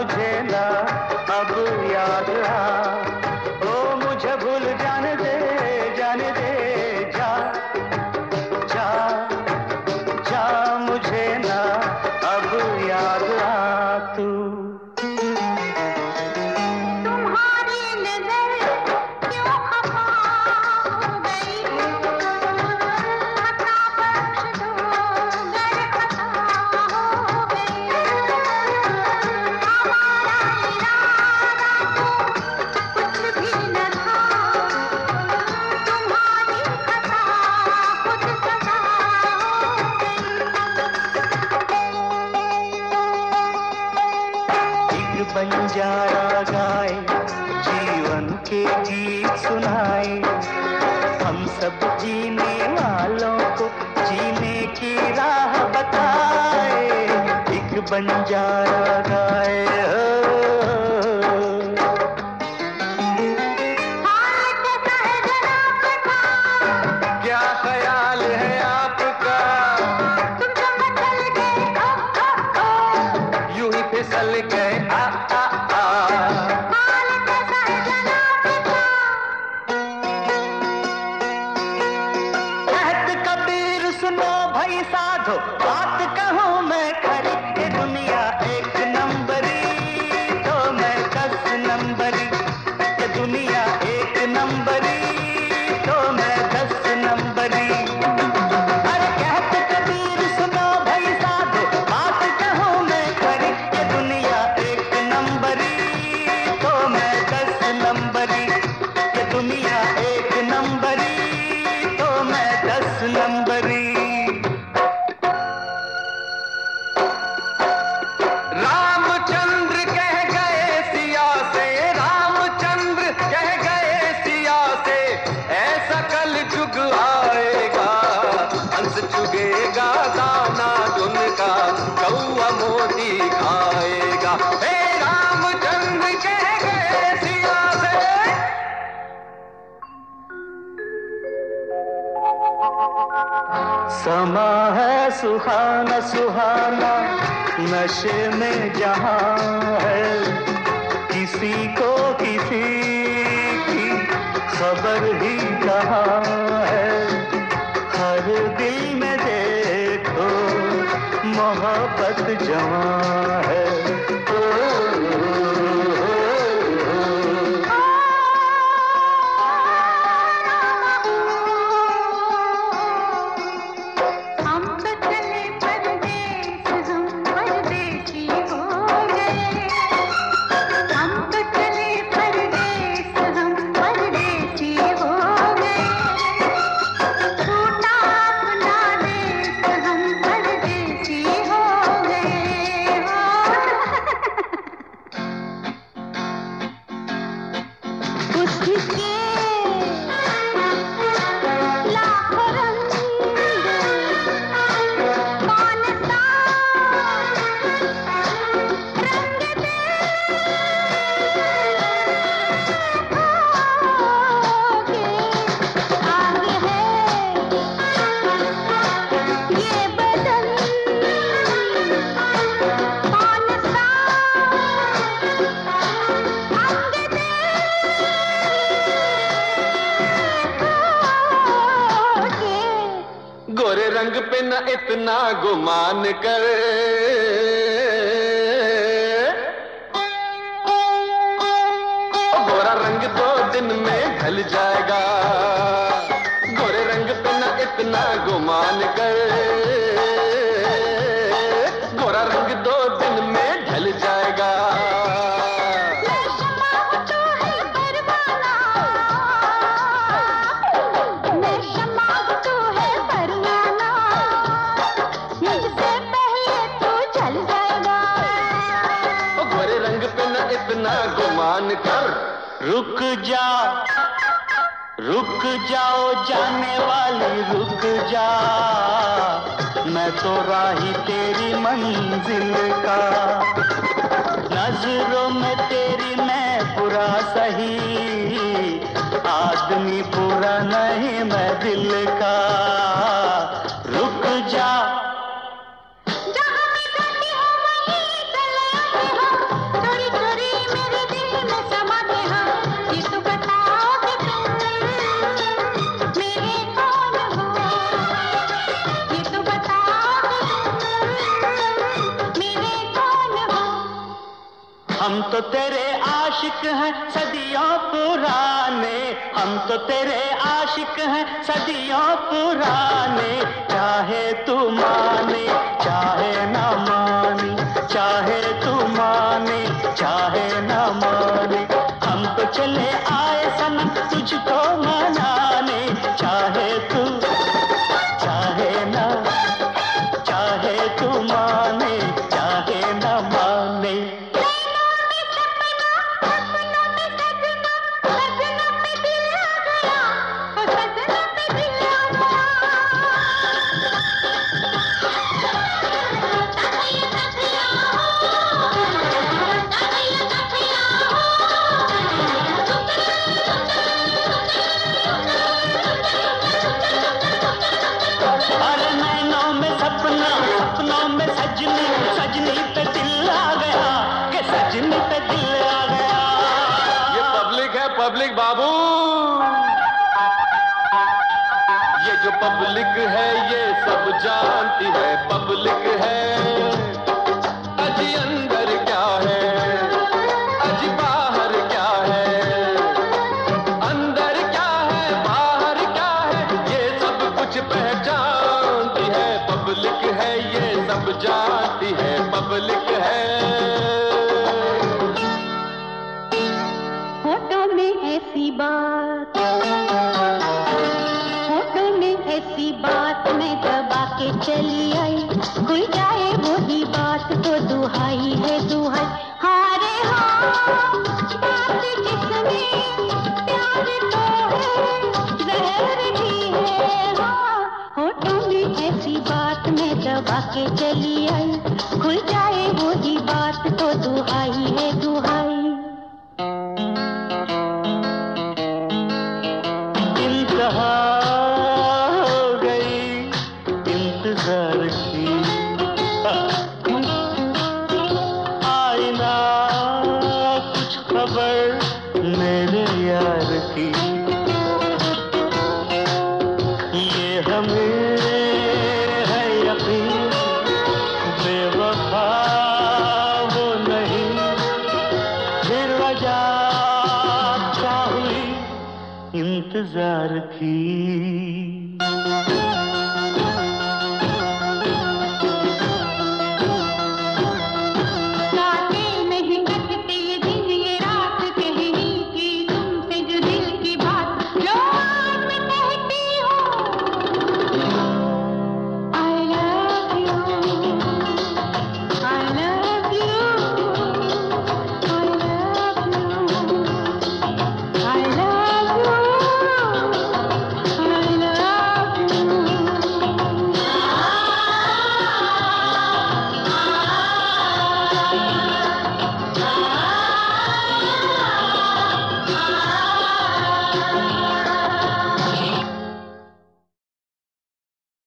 मुझे ना अब याद आ, ओ मुझे भूल जाने दे जा जा जा, मुझे ना अब याद आ तू। तुम्हारी नजर क्यों खफा हो गई, खता बख्श दो गर खता हो गई, हमारा इरादा तो कुछ भी न था, तुम्हारी खता खुद सजा हो गई। एक बंजारा गाए जीवन के गीत सुनाए, हम सब जीने वालों को जीने की राह बताए। एक बंजारा गाए हाल कैसा है जनाब का, क्या ख्याल है आपका, तुम जो मचल गए यूं ही फिसल गए आ आ आ। हाल कैसा है जनाब का, कहत कबीर सुनो भाई साधो, बात कहूँ मैं खरी, ये दुनिया एक नंबरी तो मैं 10 नंबरी, ये दुनिया एक नंबरी तो मैं 10 नंबरी। अरे कहत कबीर सुनो भाई साधो, बात कहूँ मैं खरी, ये दुनिया एक नंबरी तो मैं 10 नंबरी, ये दुनिया एक नंबरी तो मैं 10 नंबरी। रामचंद्र कह गए सिया से, रामचंद्र कह गए सिया से, ऐसा कल जुग आएगा, हंस चुगेगा दाना उनका, कौआ मोती खाएगा। हे रामचंद्र कह गए सिया से। समा है सुहाना सुहाना, नशे में जहां है, किसी को किसी की खबर ही कहाँ है। हर दिल में देखो मोहब्बत जवां है। ओ, हम तो चले परदेस, हम परदेसी हो गए, हम तो चले परदेस, हम परदेसी हो गए, छूटा अपना देश, हम परदेसी हो गए हो। उसके लाखों रंग, कौन सा रंग देखोगे, आगे है ये बदन, कौन सा अंग देखोगे। गोरे रंग पे न इतना गुमान कर, गोरा रंग 2 दिन में ढल जाएगा, गोरे रंग पे न इतना गुमान कर, गोरा रंग 2 दिन में ढल जाएगा। मैं शमा हूँ तू है परवाना, मैं शमा हूँ तू है परवाना, मुझसे पहले तू जल जाएगा। ओ गोरे रंग पे न इतना गुमान कर, रुक जा रुक जाओ जाने वाली रुक जा, मैं तो राही तेरी मंजिल का, नजरों में तेरी मैं पूरा सही, आदमी पूरा नहीं मैं दिल का। रुक जा जहाँ मैं जाती हूँ वहीं चले आते हो, चोरी हम तो तेरे आशिक हैं सदियों पुराने, हम तो तेरे आशिक हैं सदियों पुराने। चाहे तू माने चाहे न माने, चाहे तू माने चाहे न माने, हम तो चले आए सनम तुझको मनाने। चाहे तू चाहे न, चाहे तू माने चाहे न माने। सपनों में सजनी, सजनी पे दिल आ गया, कि सजनी पे दिल आ गया। ये पब्लिक है, पब्लिक बाबू। ये जो पब्लिक है ये सब जानती है, पब्लिक है। अजी अंदर क्या है, अजी बाहर क्या है, अंदर क्या है बाहर क्या है, ये सब कुछ पहचानती है। पब्लिक है ये सब जानती है, पब्लिक है। होठों में ऐसी बात, होठों में ऐसी बात मैं दबा के चली आई, खुल जाए वही बात तो दुहाई है दुहाई। हारे हाँ बात जिसमें प्यार तो है जहर भी है। हाँ होठों में ऐसी बात मैं दबा के चली आई, खुल जाए वही बात तो दुहाई है दुहाई। इंतहा हो गई इंतजार की, आईना कुछ खबर मेरे यार की। ये हमें है यकीन बेवफा वो नहीं, फिर वजह क्या हुई इंतजार की।